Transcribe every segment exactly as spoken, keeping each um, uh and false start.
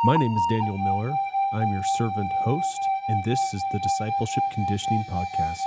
My name is Daniel Miller. I'm your servant host, and this is the Discipleship Conditioning Podcast.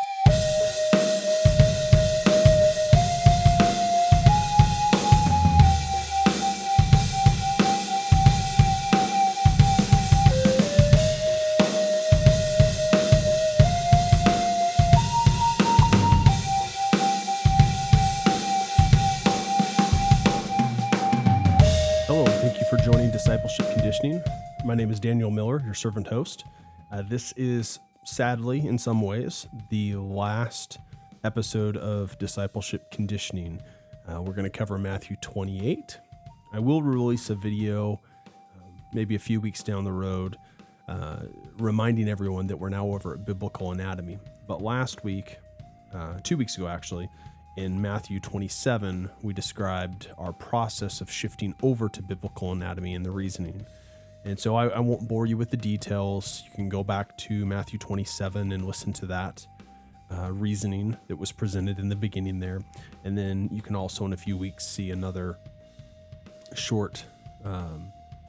Hello, and thank you for joining Discipleship Conditioning. My name is Daniel Miller, your servant host. Uh, this is, sadly, in some ways, the last episode of Discipleship Conditioning. Uh, we're going to cover Matthew twenty-eight. I will release a video um, maybe a few weeks down the road uh, reminding everyone that we're now over at Biblical Anatomy. But last week, uh, two weeks ago actually, in Matthew twenty-seven, we described our process of shifting over to Biblical Anatomy and the reasoning. And so I, I won't bore you with the details. You can go back to Matthew twenty-seven and listen to that uh, reasoning that was presented in the beginning there. And then you can also in a few weeks see another short, um,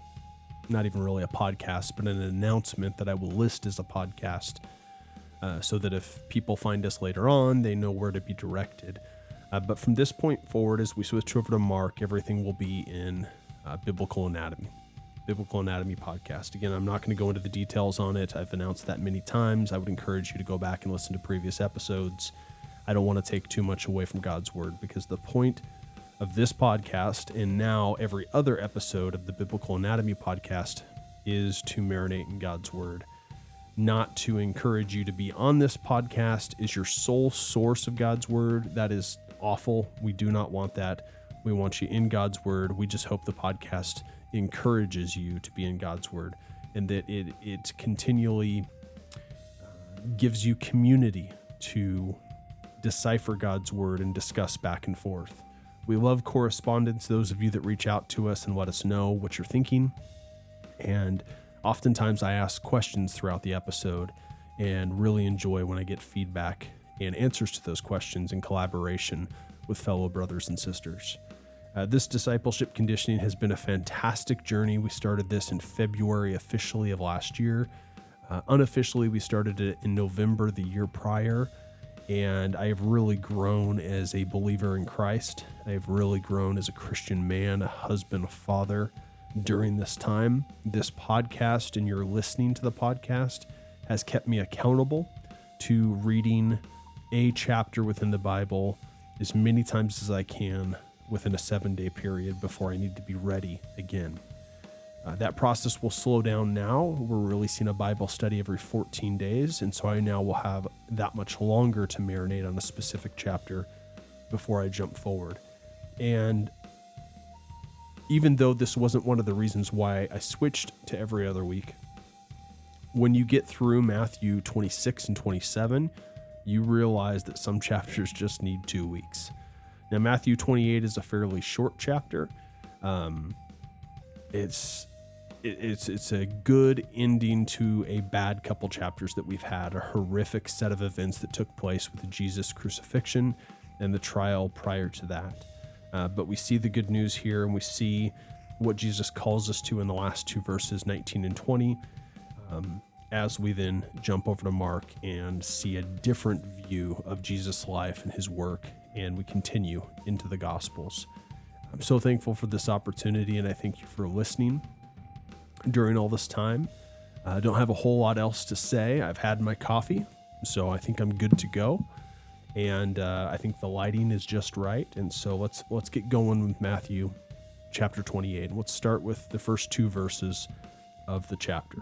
not even really a podcast, but an announcement that I will list as a podcast uh, so that if people find us later on, they know where to be directed. Uh, but from this point forward, as we switch over to Mark, everything will be in uh, Biblical Anatomy. Biblical Anatomy podcast. Again, I'm not going to go into the details on it. I've announced that many times. I would encourage you to go back and listen to previous episodes. I don't want to take too much away from God's word because the point of this podcast and now every other episode of the Biblical Anatomy podcast is to marinate in God's word, not to encourage you to be on this podcast is your sole source of God's word. That is awful. We do not want that. We want you in God's word. We just hope the podcast encourages you to be in God's word and that it it continually uh, gives you community to decipher God's word and discuss back and forth. We love correspondence, those of you that reach out to us and let us know what you're thinking. And oftentimes I ask questions throughout the episode and really enjoy when I get feedback and answers to those questions in collaboration with fellow brothers and sisters. Uh, this discipleship conditioning has been a fantastic journey. We started this in February officially of last year. Uh, unofficially, we started it in November the year prior, and I have really grown as a believer in Christ. I have really grown as a Christian man, a husband, a father during this time. This podcast and your listening to the podcast has kept me accountable to reading a chapter within the Bible as many times as I can within a seven-day period before I need to be ready again. Uh, that process will slow down now. We're releasing a Bible study every fourteen days, and so I now will have that much longer to marinate on a specific chapter before I jump forward. And even though this wasn't one of the reasons why I switched to every other week, when you get through Matthew twenty-six and twenty-seven, you realize that some chapters just need two weeks. Now, Matthew twenty-eight is a fairly short chapter. Um, it's it, it's it's a good ending to a bad couple chapters that we've had, a horrific set of events that took place with Jesus' crucifixion and the trial prior to that. Uh, but we see the good news here, and we see what Jesus calls us to in the last two verses, nineteen and twenty, um, as we then jump over to Mark and see a different view of Jesus' life and his work, and we continue into the Gospels. I'm so thankful for this opportunity, and I thank you for listening during all this time. I uh, don't have a whole lot else to say. I've had my coffee, so I think I'm good to go, and uh, I think the lighting is just right, and so let's let's get going with Matthew chapter twenty-eight. Let's start with the first two verses of the chapter.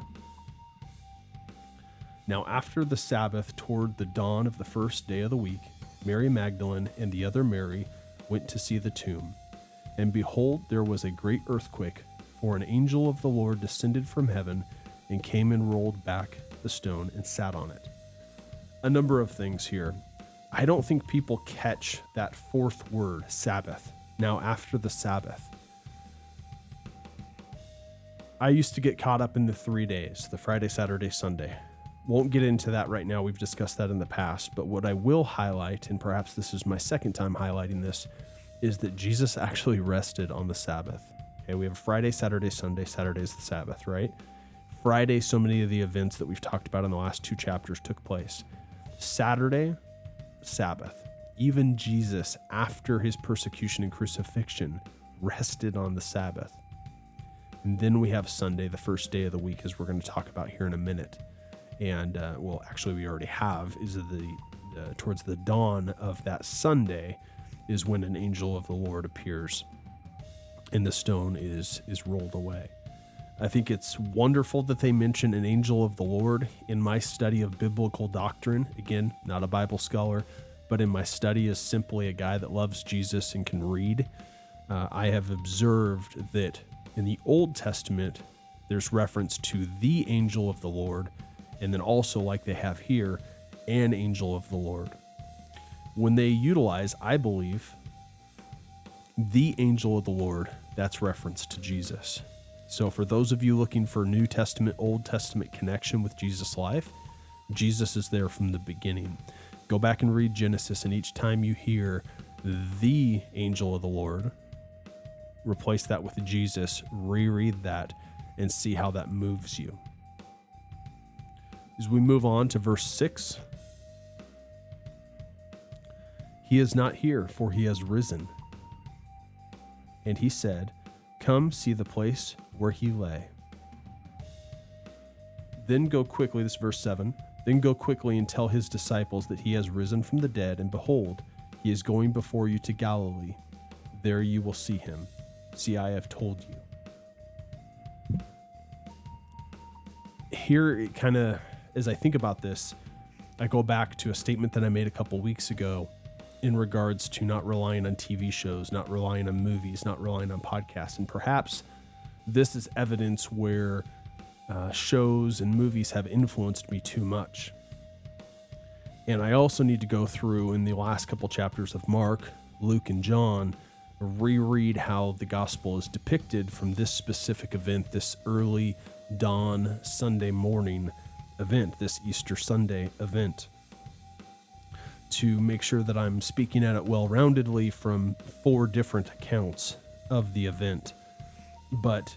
Now, after the Sabbath, toward the dawn of the first day of the week, Mary Magdalene and the other Mary went to see the tomb. And behold, there was a great earthquake, for an angel of the Lord descended from heaven and came and rolled back the stone and sat on it. A number of things here. I don't think people catch that fourth word, Sabbath. Now, after the Sabbath. I used to get caught up in the three days, the Friday, Saturday, Sunday. Won't get into that right now. We've discussed that in the past. But what I will highlight, and perhaps this is my second time highlighting this, is that Jesus actually rested on the Sabbath. Okay, we have Friday, Saturday, Sunday. Saturday is the Sabbath, right? Friday, so many of the events that we've talked about in the last two chapters took place. Saturday, Sabbath. Even Jesus, after his persecution and crucifixion, rested on the Sabbath. And then we have Sunday, the first day of the week, as we're going to talk about here in a minute. And, uh, well, actually we already have, is the uh, towards the dawn of that Sunday is when an angel of the Lord appears and the stone is is rolled away. I think it's wonderful that they mention an angel of the Lord. In my study of biblical doctrine, again, not a Bible scholar, but in my study as simply a guy that loves Jesus and can read, uh, I have observed that in the Old Testament, there's reference to the angel of the Lord, and then also, like they have here, an angel of the Lord. When they utilize, I believe, the angel of the Lord, that's reference to Jesus. So for those of you looking for New Testament, Old Testament connection with Jesus' life, Jesus is there from the beginning. Go back and read Genesis, and each time you hear the angel of the Lord, replace that with Jesus, reread that, and see how that moves you. As we move on to verse six, he is not here, for he has risen. And he said, come see the place where he lay. Then go quickly, this is verse seven, then go quickly and tell his disciples that he has risen from the dead, and behold, he is going before you to Galilee. There you will see him. See, I have told you. Here, it kind of, as I think about this, I go back to a statement that I made a couple weeks ago in regards to not relying on T V shows, not relying on movies, not relying on podcasts. And perhaps this is evidence where uh, shows and movies have influenced me too much. And I also need to go through in the last couple chapters of Mark, Luke, and John, reread how the gospel is depicted from this specific event, this early dawn Sunday morning event, this Easter Sunday event, to make sure that I'm speaking at it well-roundedly from four different accounts of the event. But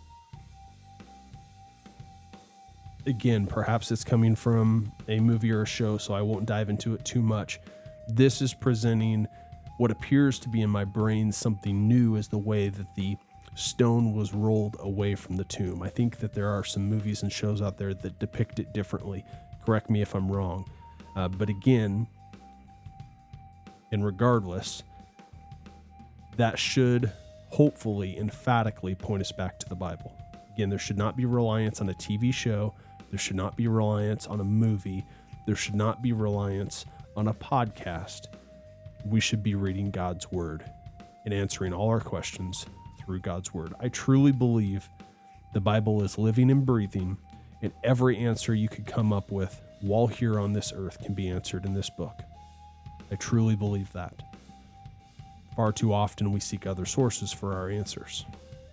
again, perhaps it's coming from a movie or a show, so I won't dive into it too much. This is presenting what appears to be in my brain something new, as the way that the stone was rolled away from the tomb. I think that there are some movies and shows out there that depict it differently. Correct me if I'm wrong. Uh, but again, and regardless, that should hopefully emphatically point us back to the Bible. Again, there should not be reliance on a T V show. There should not be reliance on a movie. There should not be reliance on a podcast. We should be reading God's word and answering all our questions through God's word. I truly believe the Bible is living and breathing, and every answer you could come up with while here on this earth can be answered in this book. I truly believe that. Far too often we seek other sources for our answers.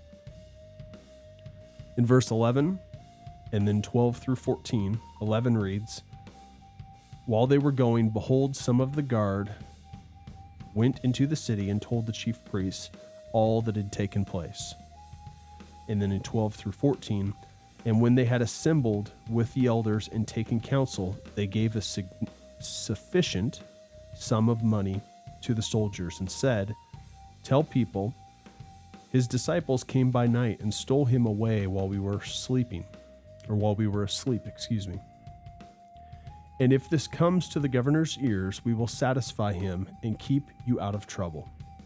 In verse eleven, and then twelve through fourteen, eleven reads, while they were going, behold, some of the guard went into the city and told the chief priests all that had taken place. And then in twelve through fourteen, and when they had assembled with the elders and taken counsel, they gave a sig- sufficient sum of money to the soldiers and said, tell people, his disciples came by night and stole him away while we were sleeping, or while we were asleep, excuse me. And if this comes to the governor's ears, we will satisfy him and keep you out of trouble.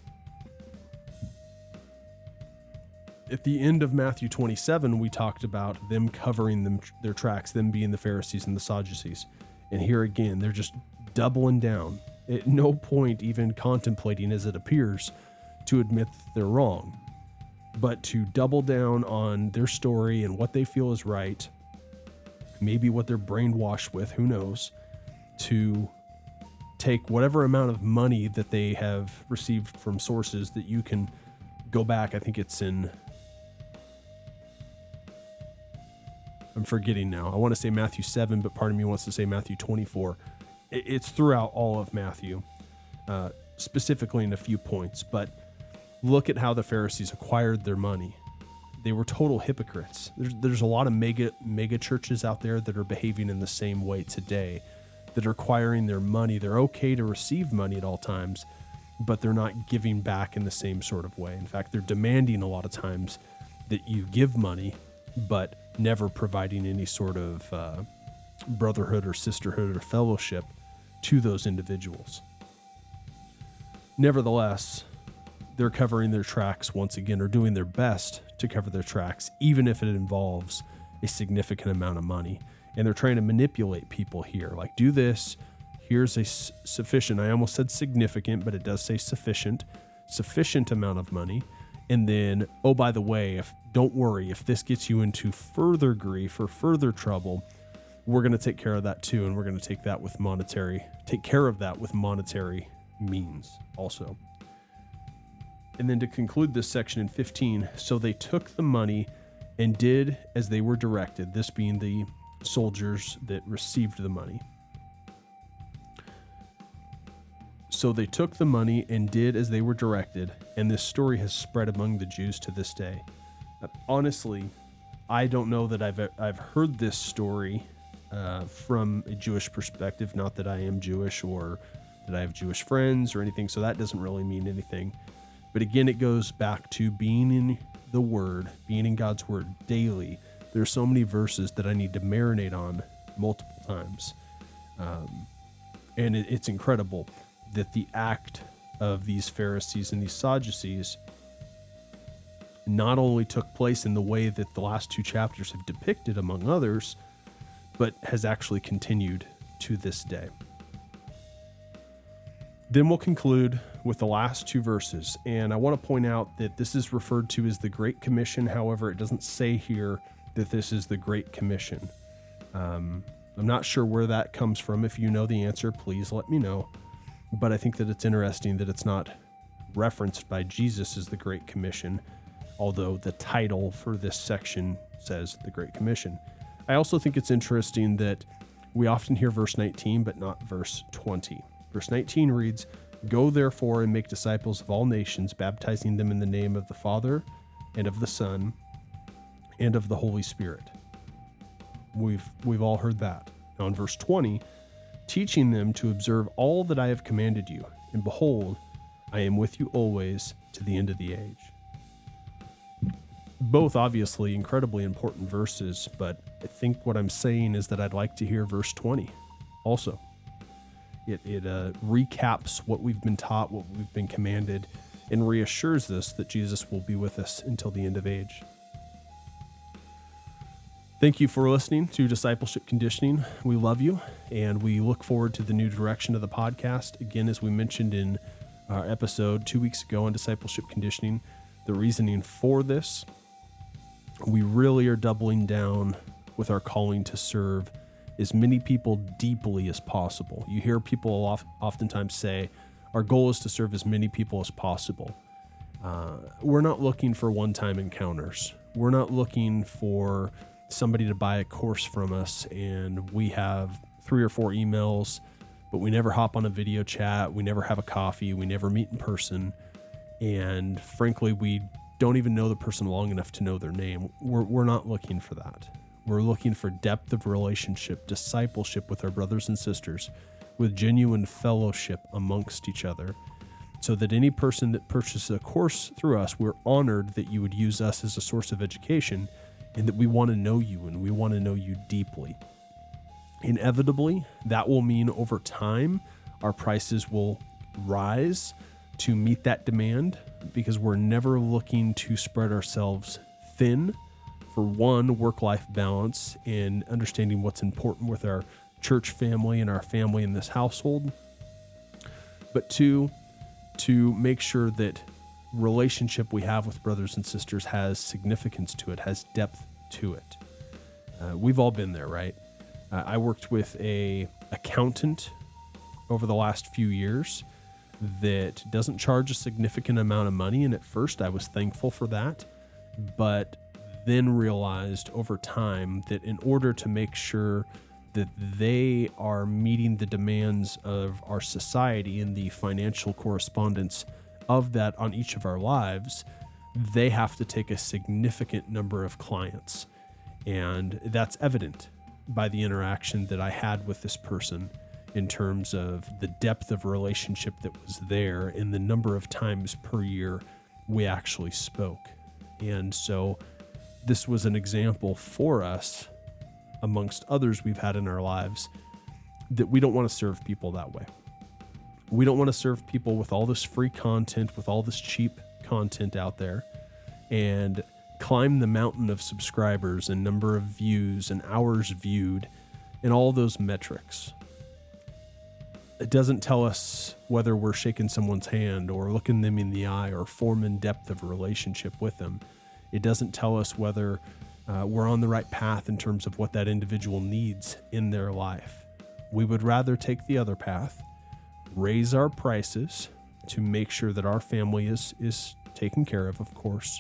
At the end of Matthew twenty-seven, we talked about them covering them, their tracks, them being the Pharisees and the Sadducees. And here again, they're just doubling down. At no point even contemplating, as it appears, to admit that they're wrong, but to double down on their story and what they feel is right, maybe what they're brainwashed with, who knows, to take whatever amount of money that they have received from sources that you can go back. I think it's in, I'm forgetting now. I want to say Matthew seven, but part of me wants to say Matthew twenty-four. It's throughout all of Matthew, uh, specifically in a few points, but look at how the Pharisees acquired their money. they were total hypocrites. There's, there's a lot of mega mega churches out there that are behaving in the same way today, that are acquiring their money. They're okay to receive money at all times, but they're not giving back in the same sort of way. In fact, they're demanding a lot of times that you give money, but never providing any sort of uh, brotherhood or sisterhood or fellowship to those individuals. Nevertheless, they're covering their tracks once again, or doing their best to cover their tracks, even if it involves a significant amount of money. And they're trying to manipulate people here. Like, do this, here's a s- sufficient, I almost said significant, but it does say sufficient, sufficient amount of money. And then, oh, by the way, if don't worry, if this gets you into further grief or further trouble, we're going to take care of that too. And we're going to take that with monetary, take care of that with monetary means also. And then to conclude this section in fifteen, so they took the money and did as they were directed, this being the soldiers that received the money. So they took the money and did as they were directed, and this story has spread among the Jews to this day. Uh, honestly, I don't know that I've I've heard this story uh, from a Jewish perspective, not that I am Jewish or that I have Jewish friends or anything, so that doesn't really mean anything. But again, it goes back to being in the Word, being in God's Word daily. There are so many verses that I need to marinate on multiple times. Um, and it, it's incredible that the act of these Pharisees and these Sadducees not only took place in the way that the last two chapters have depicted, among others, but has actually continued to this day. Then we'll conclude with the last two verses, and I want to point out that this is referred to as the Great Commission. However, it doesn't say here that this is the Great Commission. Um, I'm not sure where that comes from. If you know the answer, please let me know. But I think that it's interesting that it's not referenced by Jesus as the Great Commission, although the title for this section says the Great Commission. I also think it's interesting that we often hear verse nineteen, but not verse twenty. Verse nineteen reads, "Go therefore and make disciples of all nations, baptizing them in the name of the Father and of the Son and of the Holy Spirit." We've we've all heard that. Now in verse twenty, teaching them to observe all that I have commanded you, and behold, I am with you always to the end of the age. Both obviously incredibly important verses, but I think what I'm saying is that I'd like to hear verse twenty also. It, it uh, recaps what we've been taught, what we've been commanded, and reassures us that Jesus will be with us until the end of age. Thank you for listening to Discipleship Conditioning. We love you, and we look forward to the new direction of the podcast. Again, as we mentioned in our episode two weeks ago on Discipleship Conditioning, the reasoning for this, we really are doubling down with our calling to serve as many people deeply as possible. You hear people oft, oftentimes say, our goal is to serve as many people as possible. Uh, we're not looking for one-time encounters. We're not looking for somebody to buy a course from us and we have three or four emails, but we never hop on a video chat. We never have a coffee. We never meet in person. And frankly, we don't even know the person long enough to know their name. We're, we're not looking for that. We're looking for depth of relationship, discipleship with our brothers and sisters, with genuine fellowship amongst each other, so that any person that purchases a course through us, we're honored that you would use us as a source of education, and that we want to know you and we want to know you deeply. Inevitably, that will mean over time, our prices will rise to meet that demand, because we're never looking to spread ourselves thin. For one, work-life balance and understanding what's important with our church family and our family in this household. But two, to make sure that relationship we have with brothers and sisters has significance to it, has depth to it. Uh, we've all been there, right? Uh, I worked with a accountant over the last few years that doesn't charge a significant amount of money, and at first I was thankful for that, but then realized over time that in order to make sure that they are meeting the demands of our society and the financial correspondence of that on each of our lives, they have to take a significant number of clients. And that's evident by the interaction that I had with this person in terms of the depth of relationship that was there and the number of times per year we actually spoke. And so this was an example for us, amongst others we've had in our lives, that we don't want to serve people that way. We don't want to serve people with all this free content, with all this cheap content out there, and climb the mountain of subscribers and number of views and hours viewed and all those metrics. It doesn't tell us whether we're shaking someone's hand or looking them in the eye or forming depth of a relationship with them. It doesn't tell us whether uh, we're on the right path in terms of what that individual needs in their life. We would rather take the other path, raise our prices to make sure that our family is, is taken care of, of course,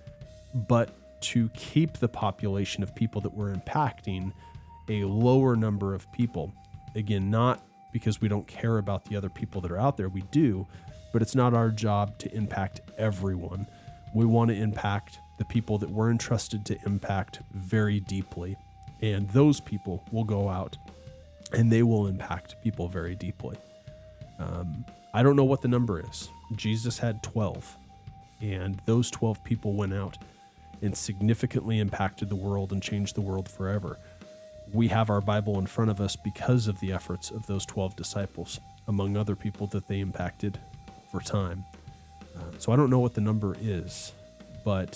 but to keep the population of people that we're impacting a lower number of people. Again, not because we don't care about the other people that are out there. We do, but it's not our job to impact everyone. We want to impact the people that we're entrusted to impact very deeply. And those people will go out and they will impact people very deeply. Um, I don't know what the number is. Jesus had twelve, and those twelve people went out and significantly impacted the world and changed the world forever. We have our Bible in front of us because of the efforts of those twelve disciples, among other people that they impacted over time. Uh, so I don't know what the number is, but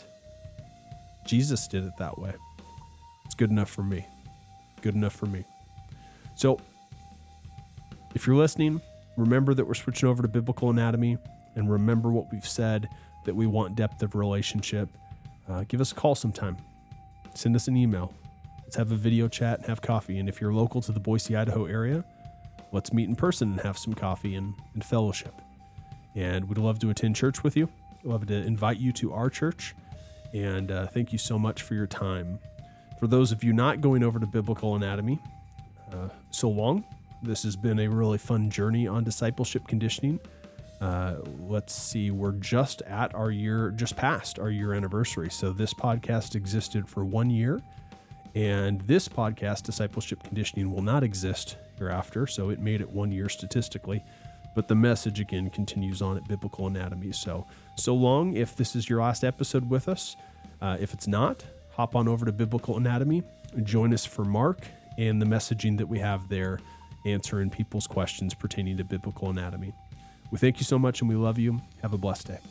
Jesus did it that way. It's good enough for me. Good enough for me. So if you're listening, remember that we're switching over to Biblical Anatomy, and remember what we've said, that we want depth of relationship. Uh, give us a call sometime. Send us an email. Let's have a video chat and have coffee. And if you're local to the Boise, Idaho area, let's meet in person and have some coffee and, and fellowship. And we'd love to attend church with you. We'd love to invite you to our church. And uh, thank you so much for your time. For those of you not going over to Biblical Anatomy, uh, so long. This has been a really fun journey on discipleship conditioning. Uh, let's see, we're just at our year, just past our year anniversary. So this podcast existed for one year, and this podcast, Discipleship Conditioning, will not exist hereafter. So it made it one year statistically, but the message again continues on at Biblical Anatomy. So, so long if this is your last episode with us. Uh, if it's not, hop on over to Biblical Anatomy, join us for Mark and the messaging that we have there, answering people's questions pertaining to biblical anatomy. We thank you so much and we love you. Have a blessed day.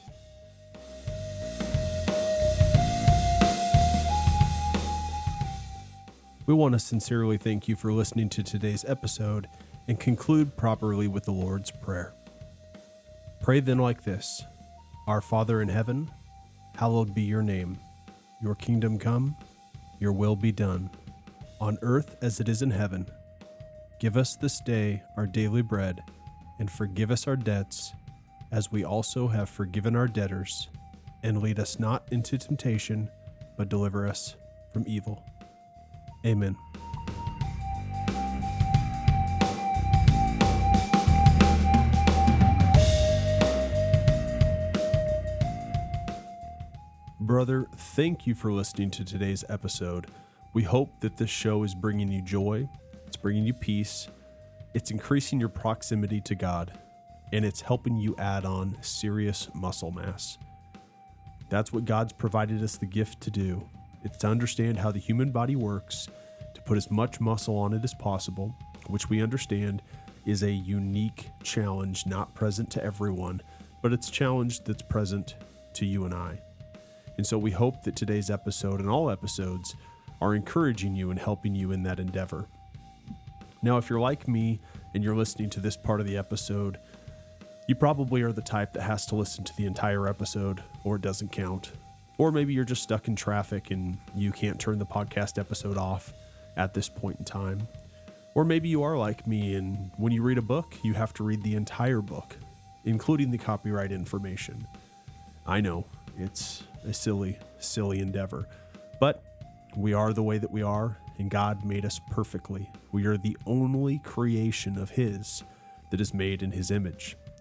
We want to sincerely thank you for listening to today's episode and conclude properly with the Lord's Prayer. Pray then like this: Our Father in heaven, hallowed be your name. Your kingdom come, your will be done, on earth as it is in heaven. Give us this day our daily bread, and forgive us our debts, as we also have forgiven our debtors. And lead us not into temptation, but deliver us from evil. Amen. Brother, thank you for listening to today's episode. We hope that this show is bringing you joy, it's bringing you peace, it's increasing your proximity to God, and it's helping you add on serious muscle mass. That's what God's provided us the gift to do. It's to understand how the human body works, to put as much muscle on it as possible, which we understand is a unique challenge not present to everyone, but it's a challenge that's present to you and I. And so we hope that today's episode and all episodes are encouraging you and helping you in that endeavor. Now, if you're like me and you're listening to this part of the episode, you probably are the type that has to listen to the entire episode or it doesn't count. Or maybe you're just stuck in traffic and you can't turn the podcast episode off at this point in time. Or maybe you are like me and when you read a book, you have to read the entire book, including the copyright information. I know, it's a silly, silly endeavor, but we are the way that we are, and God made us perfectly. We are the only creation of His that is made in His image.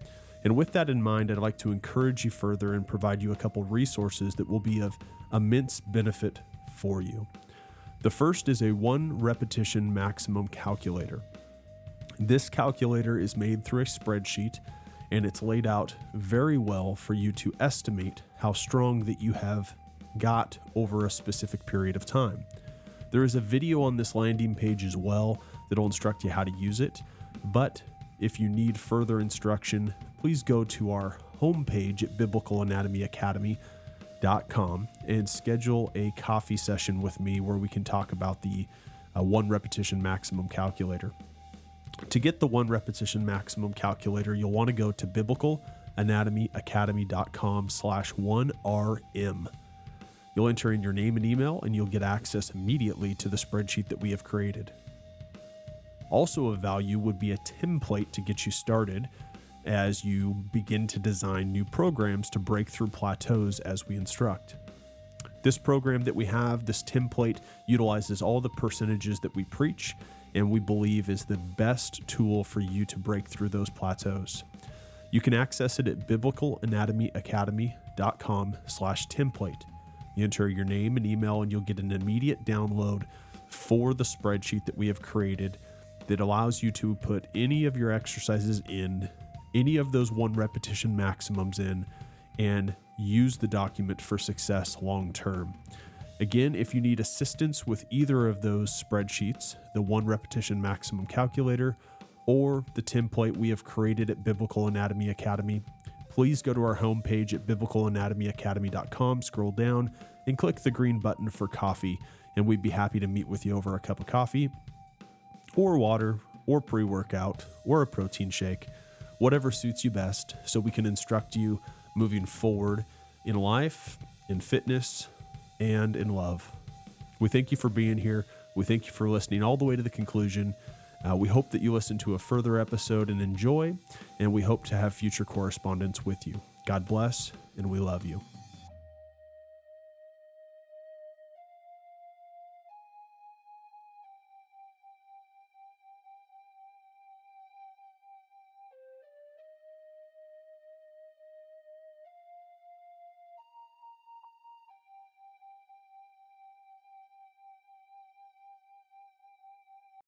And with that in mind, I'd like to encourage you further and provide you a couple resources that will be of immense benefit for you. The first is a one repetition maximum calculator. This calculator is made through a spreadsheet, and it's laid out very well for you to estimate how strong that you have got over a specific period of time. There is a video on this landing page as well that'll instruct you how to use it, but if you need further instruction, please go to our homepage at biblical anatomy academy dot com and schedule a coffee session with me where we can talk about the uh, one repetition maximum calculator. To get the one repetition maximum calculator, you'll want to go to biblical anatomy academy dot com slash one R M. You'll enter in your name and email, and you'll get access immediately to the spreadsheet that we have created. Also of value would be a template to get you started as you begin to design new programs to break through plateaus as we instruct. This program that we have, this template, utilizes all the percentages that we preach, and we believe is the best tool for you to break through those plateaus. You can access it at biblical anatomy academy dot com slash template. You enter your name and email, and you'll get an immediate download for the spreadsheet that we have created that allows you to put any of your exercises in, any of those one repetition maximums in, and use the document for success long term. Again, if you need assistance with either of those spreadsheets, the one repetition maximum calculator or the template we have created at Biblical Anatomy Academy, please go to our homepage at biblical anatomy academy dot com, scroll down, and click the green button for coffee, and we'd be happy to meet with you over a cup of coffee or water or pre-workout or a protein shake, whatever suits you best, so we can instruct you moving forward in life, in fitness, and in love. We thank you for being here. We thank you for listening all the way to the conclusion. Uh, we hope that you listen to a further episode and enjoy, and we hope to have future correspondence with you. God bless, and we love you.